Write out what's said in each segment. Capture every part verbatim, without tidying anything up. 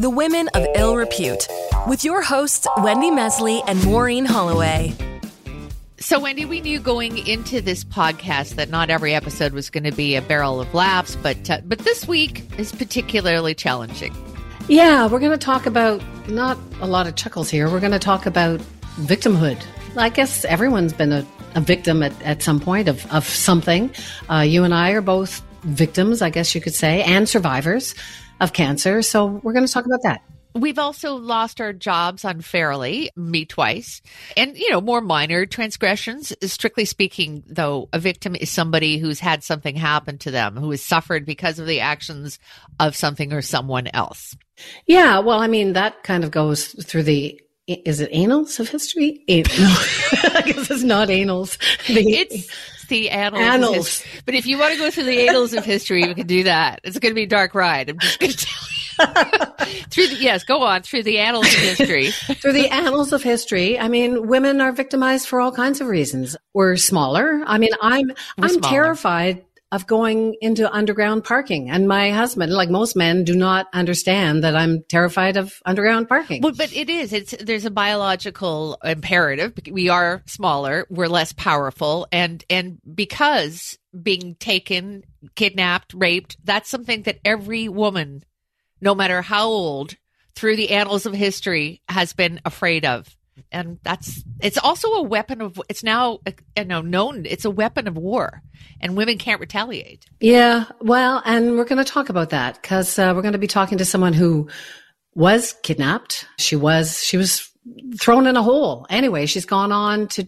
The Women of Ill Repute, with your hosts, Wendy Mesley and Maureen Holloway. So, Wendy, we knew going into this podcast that not every episode was going to be a barrel of laughs, but uh, but this week is particularly challenging. Yeah, we're going to talk about not a lot of chuckles here. We're going to talk about victimhood. I guess everyone's been a, a victim at, at some point of, of something. Uh, you and I are both victims, I guess you could say, and survivors of cancer. So we're going to talk about that. We've also lost our jobs unfairly, me twice, and, you know, more minor transgressions. Strictly speaking, though, a victim is somebody who's had something happen to them, who has suffered because of the actions of something or someone else. Yeah, well, I mean, that kind of goes through the, is it annals of history? An- no, I guess it's not annals. The, it's the annals. annals. Of history. But if you want to go through the annals of history, we can do that. It's going to be a dark ride. I'm just going to tell you. through the, yes, go on through the annals of history. Through the annals of history, I mean, women are victimized for all kinds of reasons. We're smaller. I mean, I'm We're I'm smaller. terrified of going into underground parking, and my husband, like most men, do not understand that I'm terrified of underground parking. Well, but it is. It's there's a biological imperative. We are smaller. We're less powerful, and and because being taken, kidnapped, raped, that's something that every woman, no matter how old, through the annals of history, has been afraid of. And that's, it's also a weapon of, it's now, you know, known, it's a weapon of war, and women can't retaliate. Yeah, well, and we're going to talk about that because uh, we're going to be talking to someone who was kidnapped. She was, she was thrown in a hole. Anyway, she's gone on to,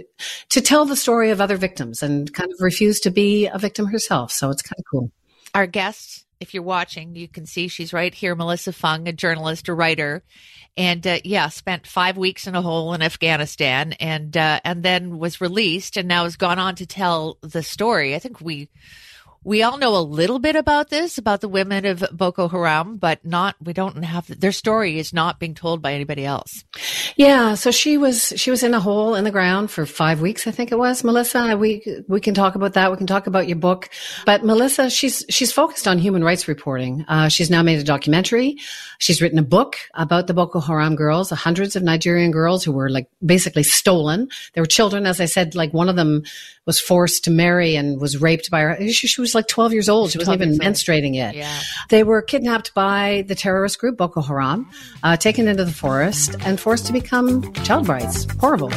to tell the story of other victims and kind of refused to be a victim herself. So it's kind of cool. Our guest, if you're watching, you can see she's right here, Melissa Fung, a journalist, a writer, and uh, yeah, spent five weeks in a hole in Afghanistan, and uh, and then was released, and now has gone on to tell the story. I think we we all know a little bit about this, about the women of Boko Haram, but not we don't have their story is not being told by anybody else. Yeah, so she was she was in a hole in the ground for five weeks, I think it was, Melissa. We we can talk about that. We can talk about your book. But Melissa, she's she's focused on human rights reporting. Uh, she's now made a documentary. She's written a book about the Boko Haram girls, hundreds of Nigerian girls who were like basically stolen. They were children, as I said. Like one of them was forced to marry and was raped by her. She, she was like twelve years old. She wasn't even menstruating yet. Yeah. They They were kidnapped by the terrorist group Boko Haram, uh, taken into the forest and forced to become child brides. Horrible.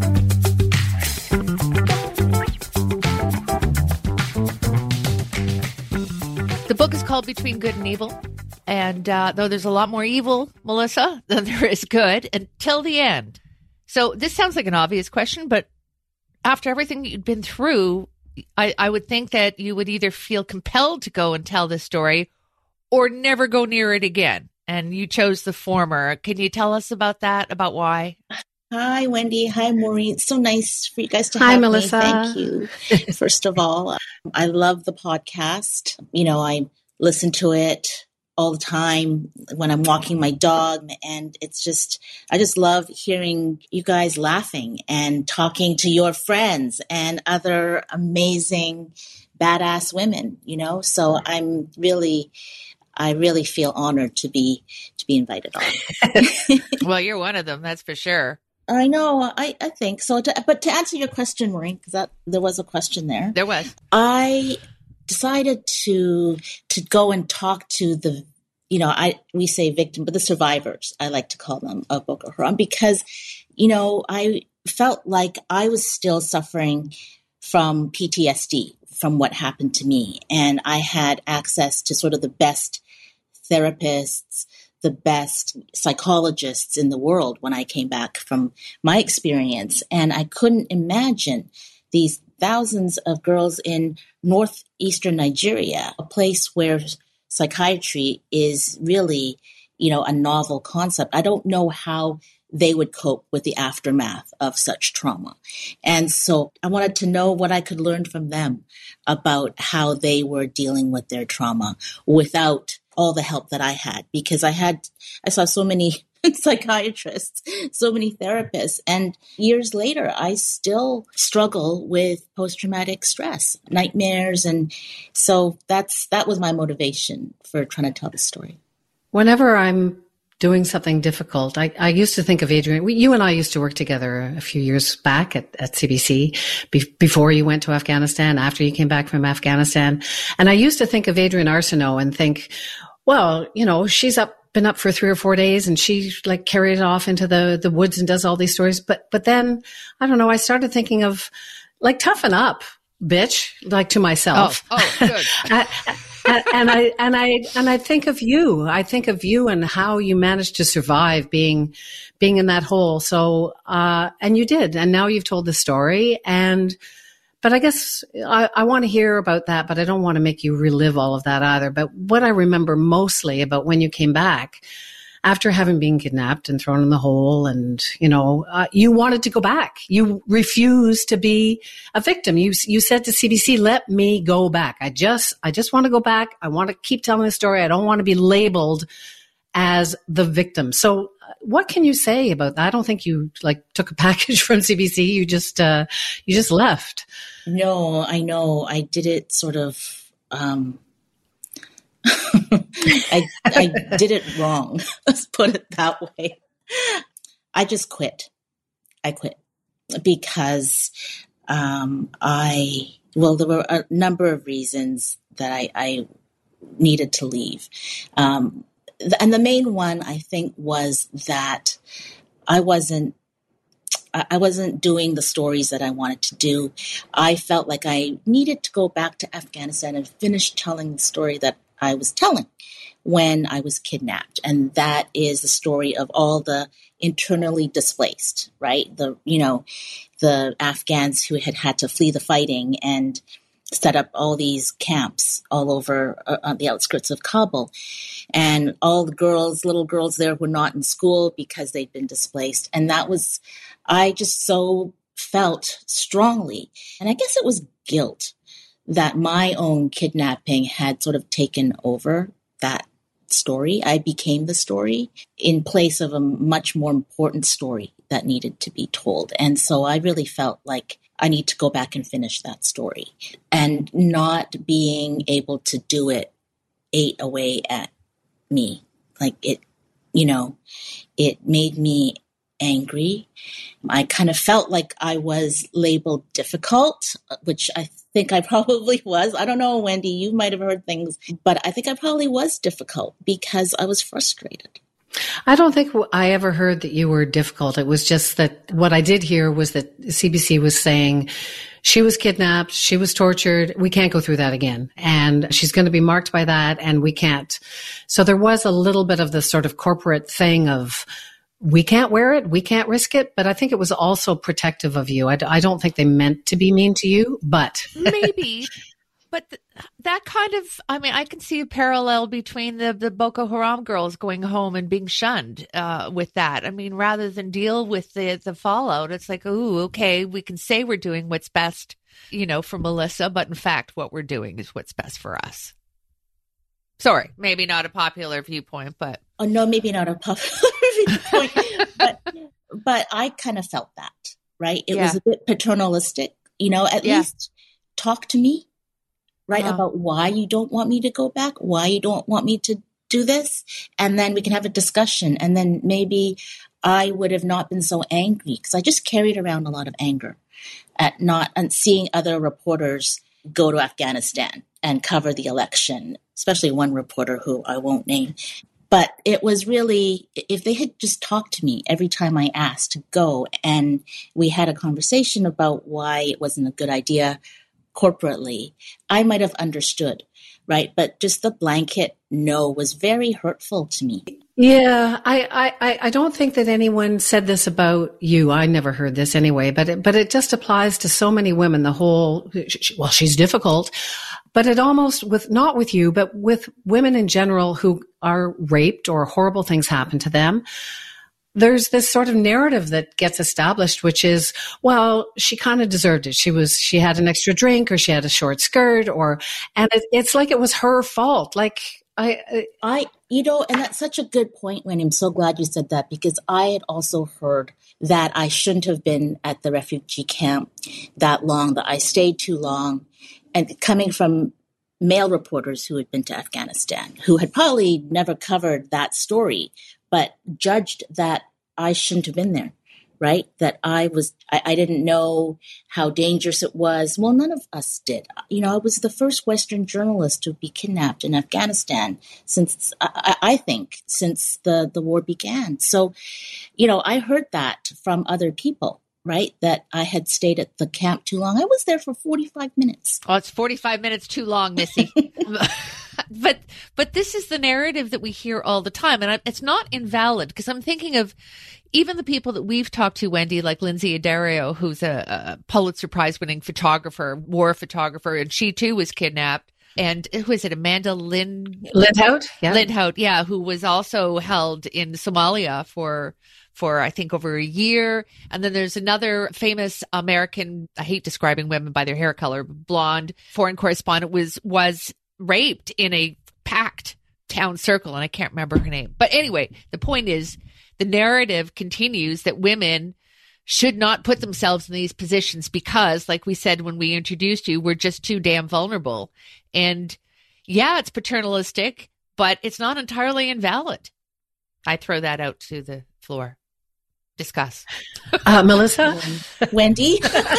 The book is called Between Good and Evil. And uh, though there's a lot more evil, Melissa, than there is good, until the end. So this sounds like an obvious question, but after everything you'd been through, I, I would think that you would either feel compelled to go and tell this story or never go near it again. And you chose the former. Can you tell us about that, about why? Hi, Wendy. Hi, Maureen. So nice for you guys to Hi, have Melissa. me. Thank you. First of all, I love the podcast. You know, I listen to it all the time when I'm walking my dog. And it's just, I just love hearing you guys laughing and talking to your friends and other amazing, badass women, you know? So I'm really, I really feel honored to be, to be invited on. Well, you're one of them, that's for sure. I know, I, I think so. To, but to answer your question, Maureen, because that there was a question there. There was. I decided to to go and talk to the, you know, I we say victim, but the survivors, I like to call them, of Boko Haram, because, you know, I felt like I was still suffering from P T S D from what happened to me, and I had access to sort of the best therapists, the best psychologists in the world when I came back from my experience. And I couldn't imagine these thousands of girls in northeastern Nigeria, a place where psychiatry is really, you know, a novel concept. I don't know how they would cope with the aftermath of such trauma. And so I wanted to know what I could learn from them about how they were dealing with their trauma without all the help that I had, because I had, I saw so many psychiatrists, so many therapists, and years later, I still struggle with post-traumatic stress, nightmares. And so that's, that was my motivation for trying to tell the story. Whenever I'm doing something difficult. I, I used to think of Adrienne, we, you and I used to work together a few years back at, at C B C be, before you went to Afghanistan, after you came back from Afghanistan. And I used to think of Adrienne Arsenault and think, well, you know, she's up, been up for three or four days and she like carried it off into the, the woods and does all these stories. But, but then I don't know, I started thinking of like, toughen up, bitch, like to myself. Oh, oh good. I, and I and I and I think of you. I think of you and how you managed to survive being being in that hole. So uh, and you did, and now you've told the story. And but I guess I, I want to hear about that, but I don't want to make you relive all of that either. But what I remember mostly about when you came back after having been kidnapped and thrown in the hole, and, you know, uh, you wanted to go back. You refused to be a victim. You, you said to C B C, let me go back. I just, I just want to go back. I want to keep telling the story. I don't want to be labeled as the victim. So uh, what can you say about that? I don't think you like took a package from C B C. You just, uh, you just left. No, I know. I did it sort of, um, I, I did it wrong. Let's put it that way. I just quit. I quit because um, I, well, there were a number of reasons that I, I needed to leave. Um, and the main one, I think, was that I wasn't I wasn't doing the stories that I wanted to do. I felt like I needed to go back to Afghanistan and finish telling the story that I was telling when I was kidnapped. And that is the story of all the internally displaced, right? The, you know, the Afghans who had had to flee the fighting and set up all these camps all over uh, on the outskirts of Kabul. And all the girls, little girls there were not in school because they'd been displaced. And that was, I just so felt strongly. And I guess it was guilt that my own kidnapping had sort of taken over that story. I became the story in place of a much more important story that needed to be told. And so I really felt like I need to go back and finish that story. And not being able to do it ate away at me. Like it, you know, it made me angry. I kind of felt like I was labeled difficult, which I think I probably was. I don't know, Wendy, you might have heard things, but I think I probably was difficult because I was frustrated. I don't think I ever heard that you were difficult. It was just that what I did hear was that C B C was saying she was kidnapped, she was tortured, we can't go through that again. And she's going to be marked by that, and we can't. So there was a little bit of the sort of corporate thing of, we can't wear it, we can't risk it, but I think it was also protective of you. I, I don't think they meant to be mean to you, but maybe. But th- that kind of, I mean, I can see a parallel between the, the Boko Haram girls going home and being shunned uh, with that. I mean, rather than deal with the, the fallout, it's like, ooh, okay, we can say we're doing what's best, you know, for Melissa, but in fact, what we're doing is what's best for us. Sorry, maybe not a popular viewpoint, but. Oh, no, maybe not a popular viewpoint, but, but I kind of felt that, right? It yeah. was a bit paternalistic, you know, at yeah. least talk to me. Right, oh. about why you don't want me to go back, why you don't want me to do this, and then we can have a discussion, and then maybe I would have not been so angry, because I just carried around a lot of anger at not and seeing other reporters go to Afghanistan and cover the election, especially one reporter who I won't name. But it was really, if they had just talked to me every time I asked to go, and we had a conversation about why it wasn't a good idea corporately, I might have understood, right? But just the blanket no was very hurtful to me. Yeah, I, I, I don't think that anyone said this about you. I never heard this anyway, but it, but it just applies to so many women. The whole, well, she's difficult, but it almost with, not with you, but with women in general who are raped or horrible things happen to them. There's this sort of narrative that gets established, which is, well, she kind of deserved it. She was, she had an extra drink, or she had a short skirt, or, and it, it's like it was her fault. Like I, I, I, you know, and that's such a good point, Wendy. I'm so glad you said that, because I had also heard that I shouldn't have been at the refugee camp that long, that I stayed too long, and coming from male reporters who had been to Afghanistan, who had probably never covered that story. but judged that I shouldn't have been there. Right? That I was, I, I didn't know how dangerous it was. Well, none of us did. You know, I was the first Western journalist to be kidnapped in Afghanistan since, I, I think, since the, the war began. So, you know, I heard that from other people, right? That I had stayed at the camp too long. I was there for forty-five minutes. Oh, it's forty-five minutes too long, Missy. But but this is the narrative that we hear all the time. And I, it's not invalid, because I'm thinking of even the people that we've talked to, Wendy, like Lindsay Addario, who's a, a Pulitzer Prize winning photographer, war photographer, and she too was kidnapped. And who is it? Amanda Lind Lindhout? Yeah. Lindhout, yeah, who was also held in Somalia for for I think over a year. And then there's another famous American, I hate describing women by their hair color, blonde foreign correspondent was was raped in a packed town circle, and I can't remember her name. But anyway, the point is, the narrative continues that women should not put themselves in these positions because, like we said when we introduced you, we're just too damn vulnerable. And yeah, it's paternalistic, but it's not entirely invalid. I throw that out to the floor. Discuss. Uh, Melissa? Wendy?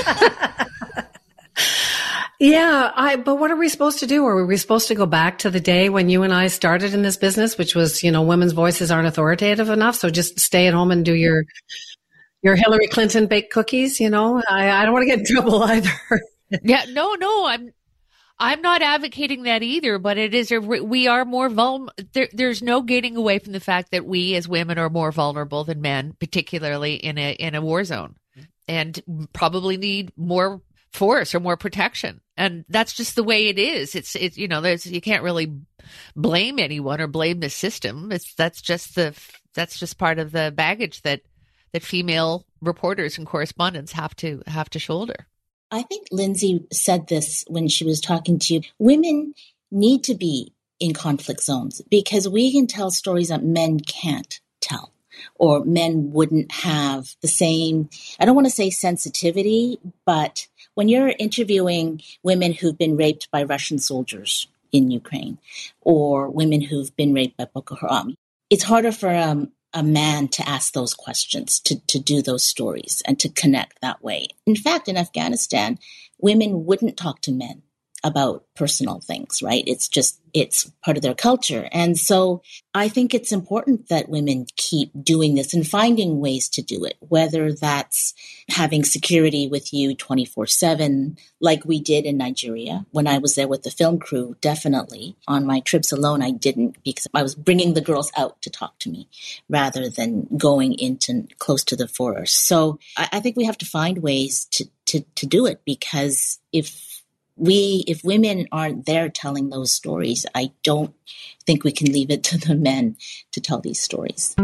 Yeah, I, but what are we supposed to do? Are we supposed to go back to the day when you and I started in this business, which was, you know, women's voices aren't authoritative enough, so just stay at home and do your your Hillary Clinton baked cookies, you know? I, I don't want to get in trouble either. Yeah, no, no, I'm I'm not advocating that either, but it is a, we are more vulnerable. There, there's no getting away from the fact that we as women are more vulnerable than men, particularly in a in a war zone, and probably need more force or more protection. And that's just the way it is. It's, it's, you know, there's, you can't really blame anyone or blame the system. It's, that's just the, that's just part of the baggage that, that female reporters and correspondents have to, have to shoulder. I think Lindsay said this when she was talking to you. Women need to be in conflict zones because we can tell stories that men can't tell, or men wouldn't have the same, I don't want to say sensitivity, but when you're interviewing women who've been raped by Russian soldiers in Ukraine, or women who've been raped by Boko Haram, it's harder for um, a man to ask those questions, to, to do those stories, and to connect that way. In fact, in Afghanistan, women wouldn't talk to men about personal things, right? It's just, it's part of their culture. And so I think it's important that women keep doing this and finding ways to do it, whether that's having security with you twenty-four seven, like we did in Nigeria. When I was there with the film crew, definitely. On my trips alone, I didn't, because I was bringing the girls out to talk to me rather than going into close to the forest. So I, I think we have to find ways to, to, to do it, because if We, if women aren't there telling those stories, I don't think we can leave it to the men to tell these stories.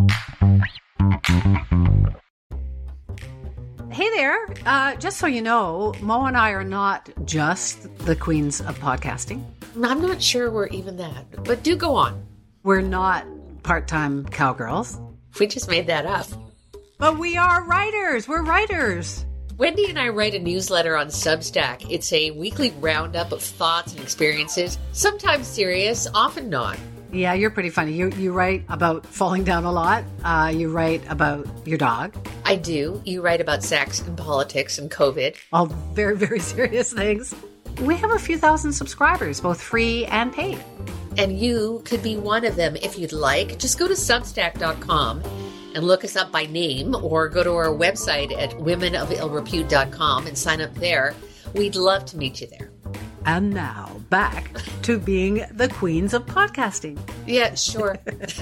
Hey there. Uh, just so you know, Mo and I are not just the queens of podcasting. I'm not sure we're even that, but do go on. We're not part-time cowgirls. We just made that up. But we are writers. We're writers. Wendy and I write a newsletter on Substack. It's a weekly roundup of thoughts and experiences, sometimes serious, often not. Yeah, you're pretty funny. You you write about falling down a lot. Uh, you write about your dog. I do. You write about sex and politics and COVID. All very, very serious things. We have a few thousand subscribers, both free and paid. And you could be one of them if you'd like. Just go to substack dot com and look us up by name, or go to our website at women of ill repute dot com and sign up there. We'd love to meet you there. And now back to being the queens of podcasting. Yeah, sure.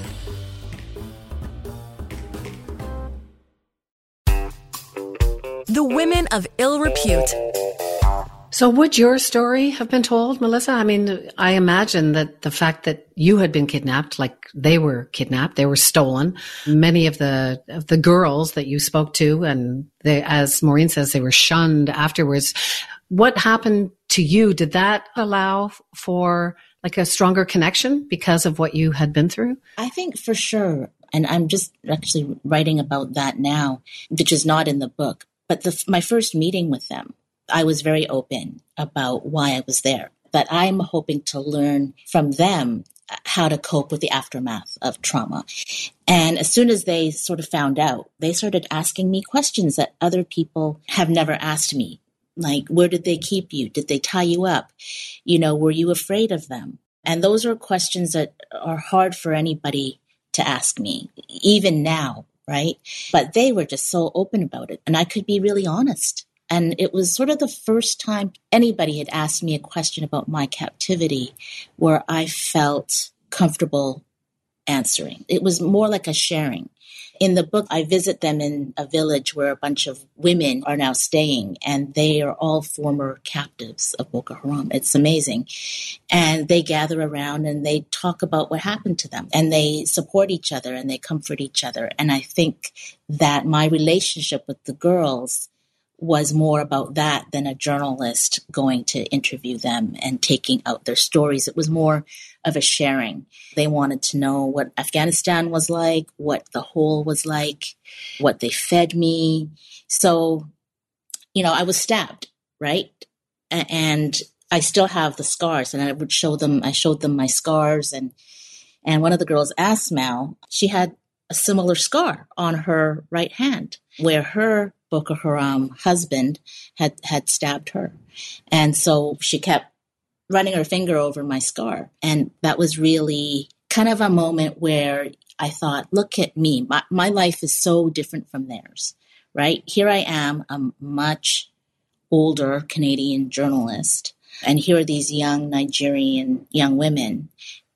The Women of Ill Repute. So would your story have been told, Melissa? I mean, I imagine that the fact that you had been kidnapped, like they were kidnapped, they were stolen. Many of the of the girls that you spoke to, and they, as Maureen says, they were shunned afterwards. What happened to you? Did that allow for like a stronger connection because of what you had been through? I think for sure. And I'm just actually writing about that now, which is not in the book. But the, my first meeting with them, I was very open about why I was there. But I'm hoping to learn from them how to cope with the aftermath of trauma. And as soon as they sort of found out, they started asking me questions that other people have never asked me. Like, where did they keep you? Did they tie you up? You know, were you afraid of them? And those are questions that are hard for anybody to ask me, even now, right? But they were just so open about it. And I could be really honest. And it was sort of the first time anybody had asked me a question about my captivity where I felt comfortable answering. It was more like a sharing. In the book, I visit them in a village where a bunch of women are now staying, and they are all former captives of Boko Haram. It's amazing. And they gather around and they talk about what happened to them, and they support each other and they comfort each other. And I think that my relationship with the girls was more about that than a journalist going to interview them and taking out their stories. It was more of a sharing. They wanted to know what Afghanistan was like, what the hole was like, what they fed me. So, you know, I was stabbed, right? And I still have the scars, and I would show them, I showed them my scars. And, and one of the girls, Asmal, she had a similar scar on her right hand where her Boko Haram husband had, had stabbed her. And so she kept running her finger over my scar. And that was really kind of a moment where I thought, look at me. My, my life is so different from theirs, right? Here I am, a much older Canadian journalist. And here are these young Nigerian young women.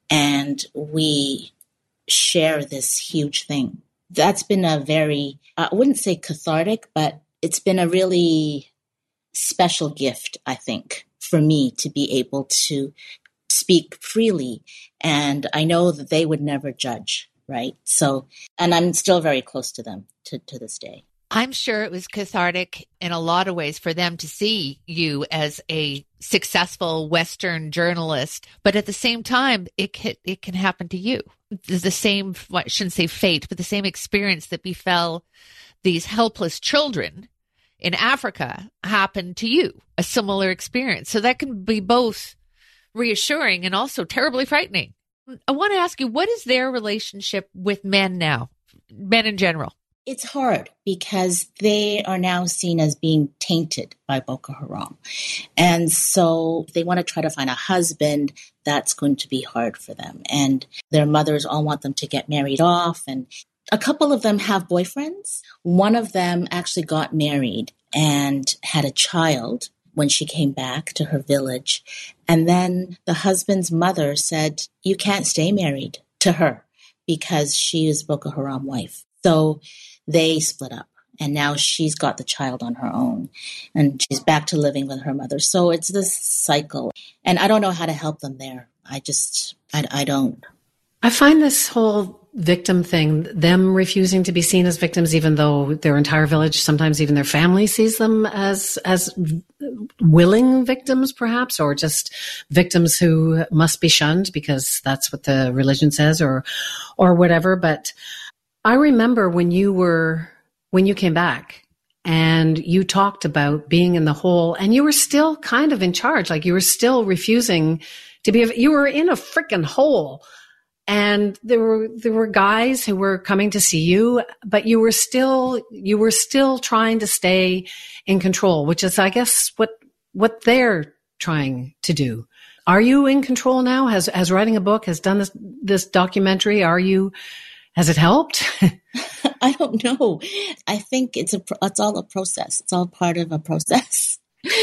And we share this huge thing. That's been a very, I wouldn't say cathartic, but it's been a really special gift, I think, for me to be able to speak freely. And I know that they would never judge, right? So, and I'm still very close to them to, to this day. I'm sure it was cathartic in a lot of ways for them to see you as a successful Western journalist, but at the same time, it can, it can happen to you. The same, well, I shouldn't say fate, but the same experience that befell these helpless children in Africa happened to you, a similar experience. So that can be both reassuring and also terribly frightening. I want to ask you, what is their relationship with men now, men in general? It's hard because they are now seen as being tainted by Boko Haram. And so they want to try to find a husband. That's going to be hard for them. And their mothers all want them to get married off. And a couple of them have boyfriends. One of them actually got married and had a child when she came back to her village. And then the husband's mother said, you can't stay married to her because she is Boko Haram wife. So they split up, and now she's got the child on her own, and she's back to living with her mother. So it's this cycle, and I don't know how to help them there. I just, I, I don't. I find this whole victim thing, them refusing to be seen as victims, even though their entire village, sometimes even their family, sees them as as willing victims, perhaps, or just victims who must be shunned because that's what the religion says, or or whatever. But I remember when you were, when you came back and you talked about being in the hole, and you were still kind of in charge. Like, you were still refusing to be, you were in a freaking hole, and there were, there were guys who were coming to see you, but you were still, you were still trying to stay in control, which is, I guess, what, what they're trying to do. Are you in control now? Has, has writing a book, has done this, this documentary? Are you, has it helped? I don't know. I think it's a, it's all a process. It's all part of a process.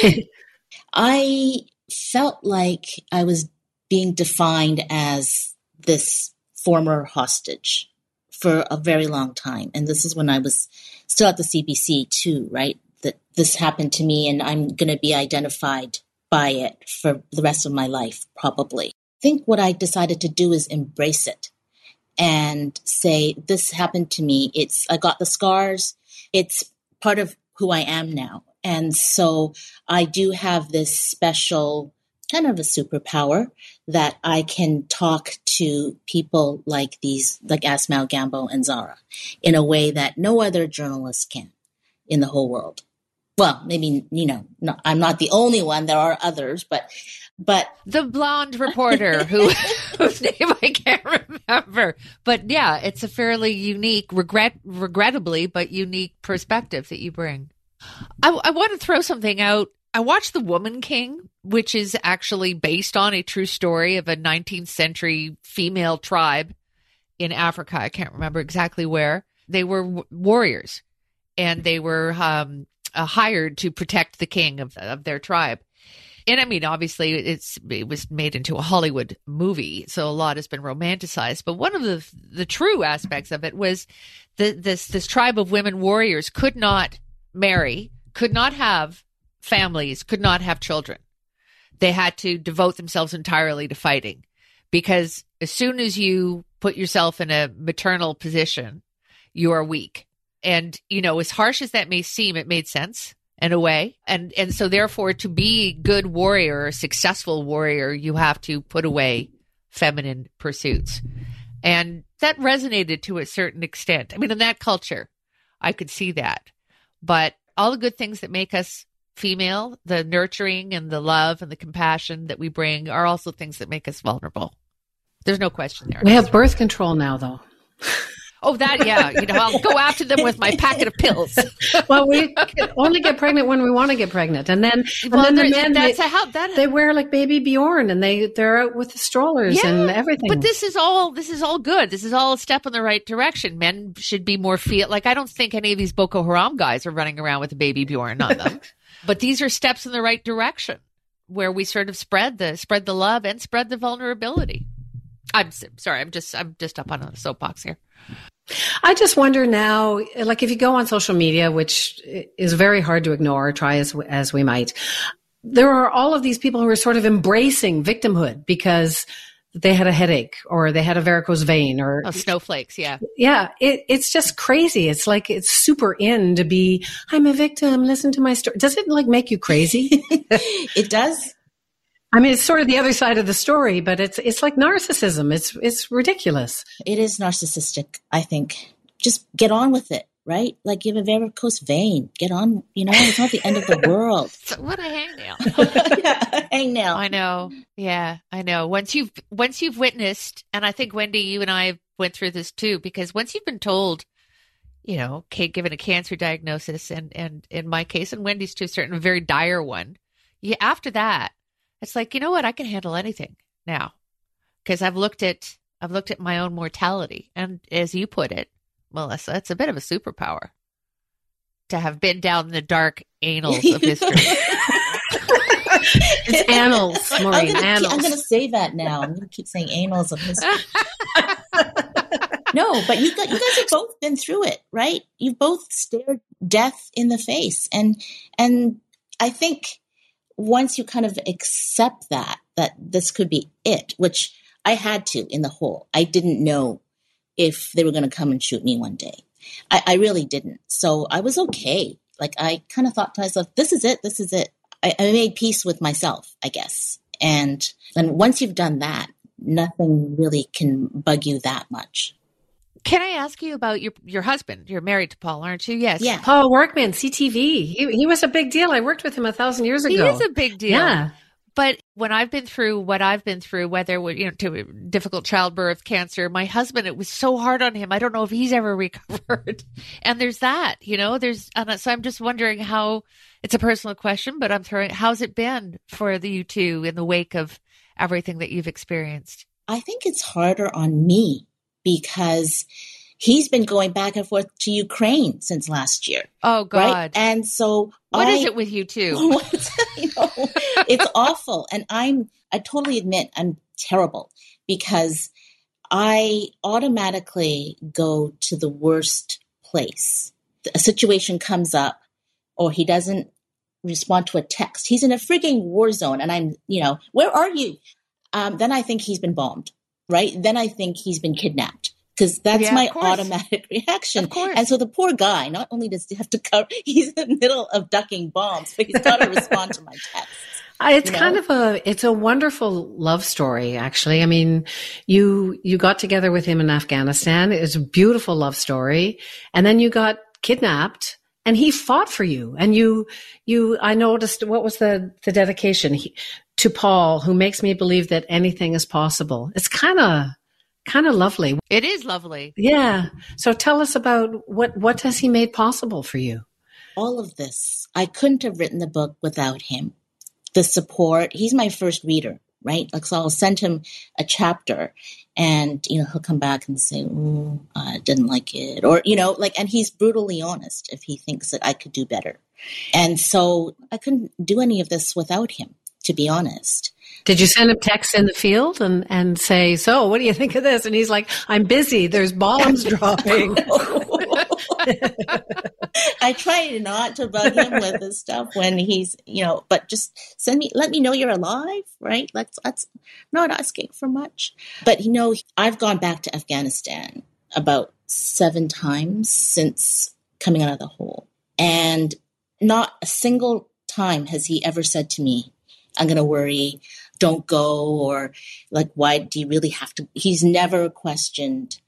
I felt like I was being defined as this former hostage for a very long time. And this is when I was still at the C B C too, right? That this happened to me, and I'm going to be identified by it for the rest of my life, probably. I think what I decided to do is embrace it. And say, this happened to me. It's, I got the scars. It's part of who I am now. And so I do have this special kind of a superpower that I can talk to people like these, like Asmal Gambo and Zara, in a way that no other journalist can in the whole world. Well, maybe, you know, no, I'm not the only one. There are others, but But the blonde reporter who whose name I can't remember. But yeah, it's a fairly unique, regret, regrettably, but unique perspective that you bring. I, I want to throw something out. I watched The Woman King, which is actually based on a true story of a nineteenth century female tribe in Africa. I can't remember exactly where. They were w- warriors, and they were um, uh, hired to protect the king of, of their tribe. And I mean, obviously, it's it was made into a Hollywood movie, so a lot has been romanticized. But one of the the true aspects of it was that this this tribe of women warriors could not marry, could not have families, could not have children. They had to devote themselves entirely to fighting, because as soon as you put yourself in a maternal position, you are weak. And, you know, as harsh as that may seem, it made sense in a way. And and so therefore, to be a good warrior, a successful warrior, you have to put away feminine pursuits. And that resonated to a certain extent. I mean, in that culture, I could see that. But all the good things that make us female, the nurturing and the love and the compassion that we bring, are also things that make us vulnerable. There's no question there. We have birth control now, though. Oh, that, yeah. You know, I'll go after them with my packet of pills. Well, we can only get pregnant when we want to get pregnant. And then, well, and then the men, that's they, a help. That, they wear like Baby Bjorn, and they, they're out with the strollers yeah, and everything. But this is all, this is all good. This is all a step in the right direction. Men should be more feel like, I don't think any of these Boko Haram guys are running around with a Baby Bjorn on them. But these are steps in the right direction, where we sort of spread the, spread the love and spread the vulnerability. I'm sorry. I'm just, I'm just up on a soapbox here. I just wonder now, like if you go on social media, which is very hard to ignore, try as, as we might, there are all of these people who are sort of embracing victimhood because they had a headache or they had a varicose vein or oh, snowflakes. Yeah. Yeah. It, it's just crazy. It's like, it's super in to be, I'm a victim. Listen to my story. Does it like make you crazy? It does. I mean, it's sort of the other side of the story, but it's it's like narcissism. It's it's ridiculous. It is narcissistic, I think. Just get on with it, right? Like you have a varicose vein. Get on, you know, it's not the end of the world. So what a hangnail. Yeah, hangnail. I know. Yeah, I know. Once you've once you've witnessed, and I think Wendy, you and I went through this too, because once you've been told, you know, Kate given a cancer diagnosis, and and in my case, and Wendy's to a certain a very dire one, yeah, after that, it's like, you know what? I can handle anything now because I've looked at I've looked at my own mortality, and as you put it, Melissa, it's a bit of a superpower to have been down the dark annals of history. It's annals, Maureen. I'm annals. I'm going to say that now. I'm going to keep saying annals of history. No, but you got, you guys have both been through it, right? You both stared death in the face, and and I think. Once you kind of accept that, that this could be it, which I had to in the hole. I didn't know if they were going to come and shoot me one day. I, I really didn't. So I was okay. Like I kind of thought to myself, this is it. This is it. I, I made peace with myself, I guess. And then once you've done that, nothing really can bug you that much. Can I ask you about your your husband? You're married to Paul, aren't you? Yes. Yeah. Paul Workman, C T V. He he was a big deal. I worked with him a thousand years ago. He is a big deal. Yeah. But when I've been through what I've been through, whether you know to difficult childbirth, cancer, my husband, it was so hard on him. I don't know if he's ever recovered. And there's that, you know. There's and so I'm just wondering how. It's a personal question, but I'm throwing. How's it been for the you two in the wake of everything that you've experienced? I think it's harder on me. Because he's been going back and forth to Ukraine since last year. Oh, God. Right? And so what I, is it with you two? you know, it's awful. And I'm, I totally admit I'm terrible because I automatically go to the worst place. A situation comes up or he doesn't respond to a text. He's in a frigging war zone. And I'm, you know, where are you? Um, then I think he's been bombed. Right? Then I think he's been kidnapped because that's yeah, my automatic reaction. Of course. And so the poor guy, not only does he have to cover, he's in the middle of ducking bombs, but he's got to respond to my texts. It's you know? kind of a, it's a wonderful love story, actually. I mean, you, you got together with him in Afghanistan. It was a beautiful love story. And then you got kidnapped and he fought for you. And you, you, I noticed, what was the, the dedication? He, to Paul, who makes me believe that anything is possible. It's kind of kind of lovely. It is lovely. Yeah. So tell us about what what has he made possible for you? All of this. I couldn't have written the book without him. The support. He's my first reader, right? Like, so I'll send him a chapter and, you know, he'll come back and say, oh, I didn't like it. Or, you know, like, and he's brutally honest if he thinks that I could do better. And so I couldn't do any of this without him, to be honest. Did you send him texts in the field and, and say, so what do you think of this? And he's like, I'm busy. There's bombs dropping. I try not to bug him with this stuff when he's, you know, but just send me, let me know you're alive, right? Let's, let's not asking for much. But, you know, I've gone back to Afghanistan about seven times since coming out of the hole. And not a single time has he ever said to me, I'm going to worry, don't go, or like, why do you really have to? He's never questioned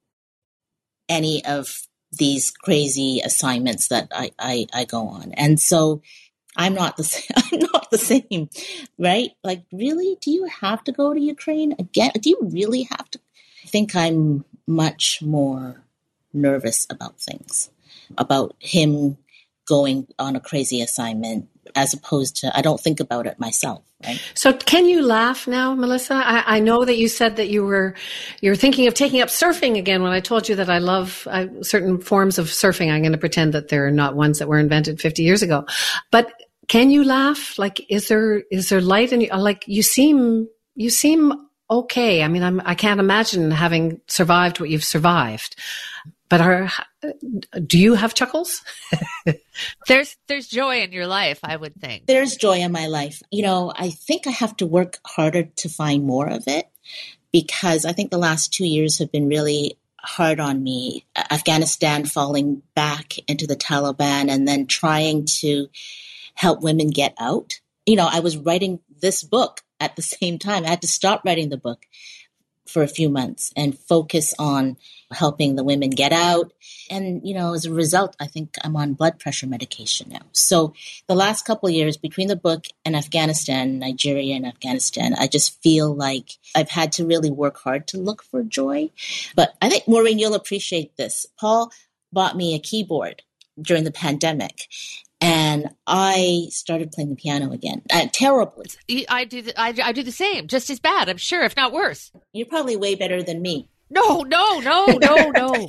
any of these crazy assignments that I, I, I go on. And so I'm not the same, I'm not the same, right? Like, really? Do you have to go to Ukraine again? Do you really have to? I think I'm much more nervous about things, about him going on a crazy assignment, as opposed to, I don't think about it myself, right? So can you laugh now, Melissa? I, I know that you said that you were, you're thinking of taking up surfing again. When I told you that I love uh, certain forms of surfing, I'm going to pretend that they're not ones that were invented fifty years ago. But can you laugh? Like, is there, is there light in you? Like, you seem, you seem okay. I mean, I'm, I can't imagine having survived what you've survived. But are, do you have chuckles? There's there's joy in your life, I would think. There's joy in my life. You know, I think I have to work harder to find more of it, because I think the last two years have been really hard on me. Afghanistan, falling back into the Taliban, and then trying to help women get out. You know, I was writing this book at the same time. I had to stop writing the book for a few months and focus on helping the women get out. And, you know, as a result, I think I'm on blood pressure medication now. So the last couple of years between the book and Afghanistan, Nigeria and Afghanistan, I just feel like I've had to really work hard to look for joy. But I think, Maureen, you'll appreciate this. Paul bought me a keyboard during the pandemic, and I started playing the piano again. Uh, terribly. I do. The, I, I do the same, just as bad, I'm sure, if not worse. You're probably way better than me. No, no, no, no, no.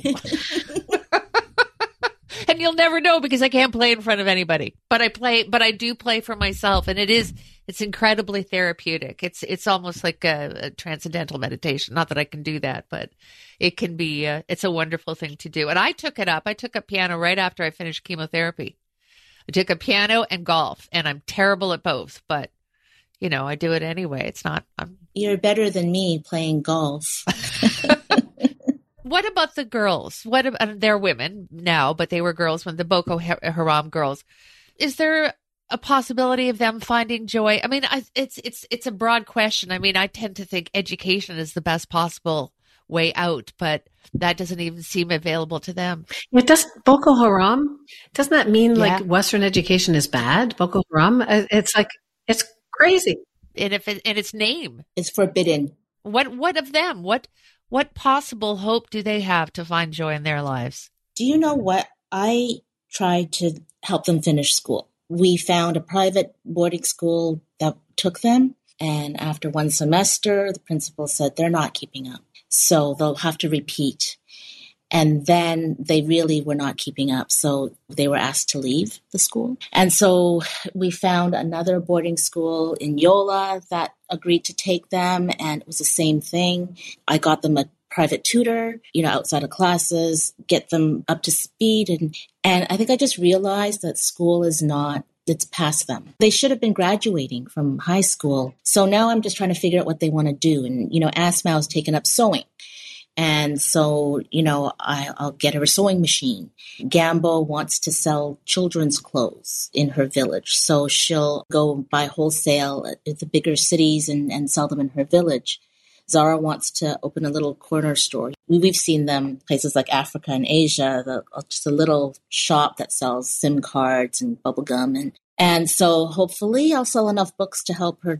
And you'll never know because I can't play in front of anybody. But I play. But I do play for myself, and it is. It's incredibly therapeutic. It's it's almost like a, a transcendental meditation. Not that I can do that, but it can be. Uh, it's a wonderful thing to do. And I took it up. I took up piano right after I finished chemotherapy. I took up piano and golf, and I'm terrible at both, but, you know, I do it anyway. It's not... I'm... You're better than me playing golf. What about the girls? What about, they're women now, but they were girls when the Boko Haram girls. Is there a possibility of them finding joy? I mean, I, it's it's it's a broad question. I mean, I tend to think education is the best possible way out, but that doesn't even seem available to them. It does. Boko Haram, doesn't that mean Yeah. like Western education is bad? Boko Haram, it's like, it's crazy. And if it, and its name, It's forbidden. what what of them? What what possible hope do they have to find joy in their lives? Do you know what? I tried to help them finish school. We found a private boarding school that took them. And after one semester, the principal said they're not keeping up. So they'll have to repeat. And then they really were not keeping up. So they were asked to leave the school. And so we found another boarding school in Yola that agreed to take them. And it was the same thing. I got them a private tutor, you know, outside of classes, get them up to speed. And, and I think I just realized that school is not, it's past them. They should have been graduating from high school. So now I'm just trying to figure out what they want to do. And, you know, Asmau's taken up sewing. And so, you know, I, I'll get her a sewing machine. Gambo wants to sell children's clothes in her village. So she'll go buy wholesale at the bigger cities and, and sell them in her village. Zara wants to open a little corner store. We've seen them places like Africa and Asia, the, just a little shop that sells SIM cards and bubble gum. And, and so hopefully I'll sell enough books to help her do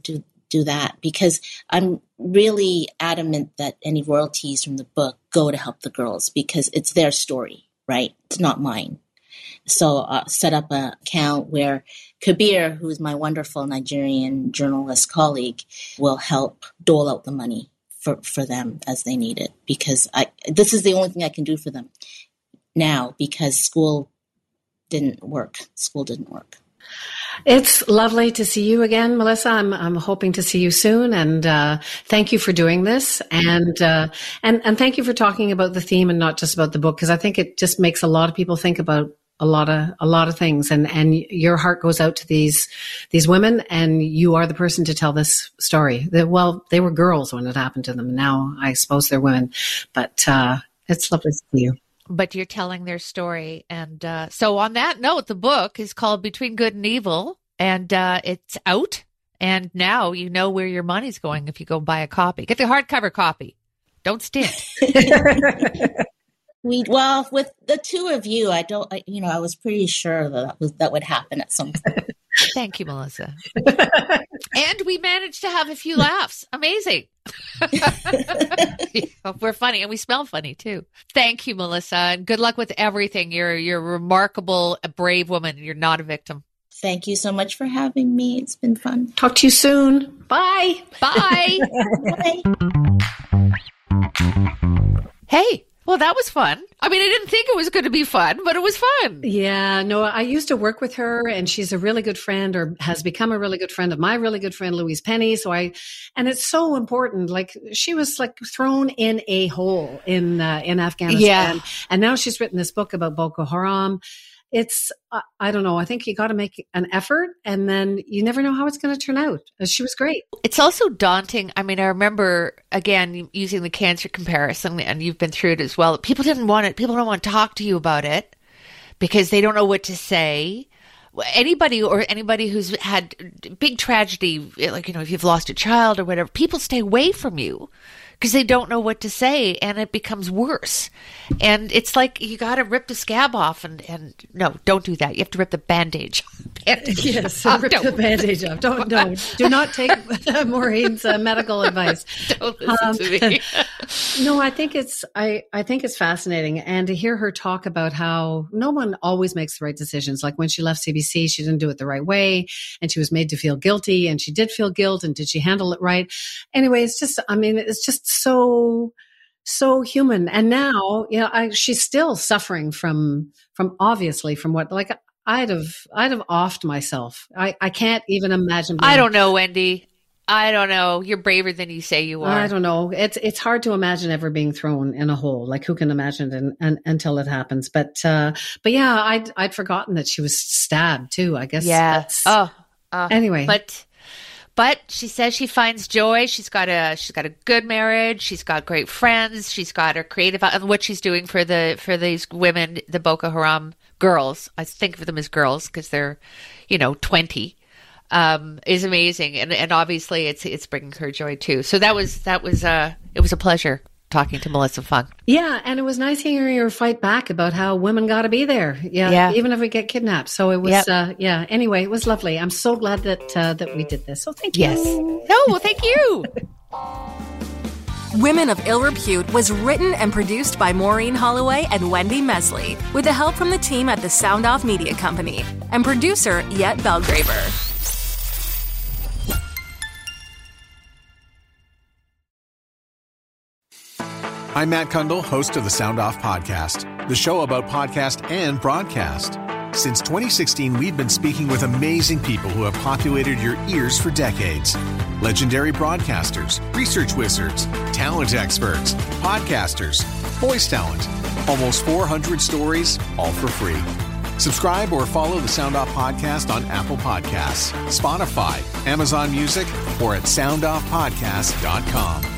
do that, because I'm really adamant that any royalties from the book go to help the girls, because it's their story, right? It's not mine. So I uh, set up an account where Kabir, who's my wonderful Nigerian journalist colleague, will help dole out the money for, for them as they need it, because I, this is the only thing I can do for them now, because school didn't work. School didn't work. It's lovely to see you again, Melissa. I'm I'm hoping to see you soon, and uh, thank you for doing this, and uh, and and thank you for talking about the theme and not just about the book, because I think it just makes a lot of people think about a lot of a lot of things, and and your heart goes out to these these women, and you are the person to tell this story. That, well, they were girls when it happened to them. Now I suppose they're women, but uh, it's lovely to see you. But you're telling their story. And uh, so on that note, the book is called Between Good and Evil, and uh, it's out. And now you know where your money's going if you go buy a copy. Get the hardcover copy. Don't stint. we well, with the two of you, I don't, I, you know, I was pretty sure that that, was, that would happen at some point. Thank you, Melissa. And we managed to have a few laughs. Amazing. We're funny, and we smell funny too. Thank you, Melissa, and good luck with everything. You're you're a remarkable, a brave woman. You're not a victim. Thank you so much for having me. It's been fun. Talk to you soon. Bye. Bye. Bye. Hey. Well, that was fun. I mean, I didn't think it was going to be fun, but it was fun. Yeah, no, I used to work with her, and she's a really good friend, or has become a really good friend of my really good friend, Louise Penny. So I, and it's so important. Like, she was like thrown in a hole in, uh, in Afghanistan. Yeah. And now she's written this book about Boko Haram. It's, uh, I don't know. I think you got to make an effort, and then you never know how it's going to turn out. She was great. It's also daunting. I mean, I remember, again, using the cancer comparison, and you've been through it as well. People didn't want it. People don't want to talk to you about it because they don't know what to say. Anybody or anybody who's had big tragedy, like, you know, if you've lost a child or whatever, people stay away from you because they don't know what to say, and it becomes worse. And it's like, you got to rip the scab off, and, and no, don't do that. You have to rip the bandage. bandage yes, off. rip Don't. the bandage off. Don't, no, do not take Maureen's uh, medical advice. Don't listen um, to me. No, I think it's, I, I think it's fascinating. And to hear her talk about how no one always makes the right decisions. Like when she left C B C, she didn't do it the right way, and she was made to feel guilty, and she did feel guilt, and did she handle it right? Anyway, it's just, I mean, it's just so, so human. And now, you know, I, she's still suffering from, from obviously from what, like, I'd have, I'd have offed myself. I, I can't even imagine. I don't know, Wendy. I don't know. You're braver than you say you are. I don't know. It's, it's hard to imagine ever being thrown in a hole. Like, who can imagine it and, and, until it happens? But, uh, but yeah, I'd, I'd forgotten that she was stabbed too, I guess. Yeah. Oh, uh, anyway, but, But she says she finds joy. She's got a she's got a good marriage. She's got great friends. She's got her creative and what she's doing for the for these women, the Boko Haram girls. I think of them as girls because they're, you know, twenty. Um, is amazing, and and obviously it's it's bringing her joy too. So that was that was uh it was a pleasure talking to Melissa Fung. Yeah, and it was nice hearing her fight back about how women got to be there. Yeah, yeah, even if we get kidnapped. So it was, yep. uh, yeah. Anyway, it was lovely. I'm so glad that uh, that we did this. So thank you. Yes. No, well, thank you. Women of Ill Repute was written and produced by Maureen Holloway and Wendy Mesley, with the help from the team at the Sound Off Media Company and producer Yet Belgraver. I'm Matt Kundle, host of the Sound Off Podcast, the show about podcast and broadcast. Since twenty sixteen, we've been speaking with amazing people who have populated your ears for decades. Legendary broadcasters, research wizards, talent experts, podcasters, voice talent. Almost four hundred stories, all for free. Subscribe or follow the Sound Off Podcast on Apple Podcasts, Spotify, Amazon Music, or at sound off podcast dot com.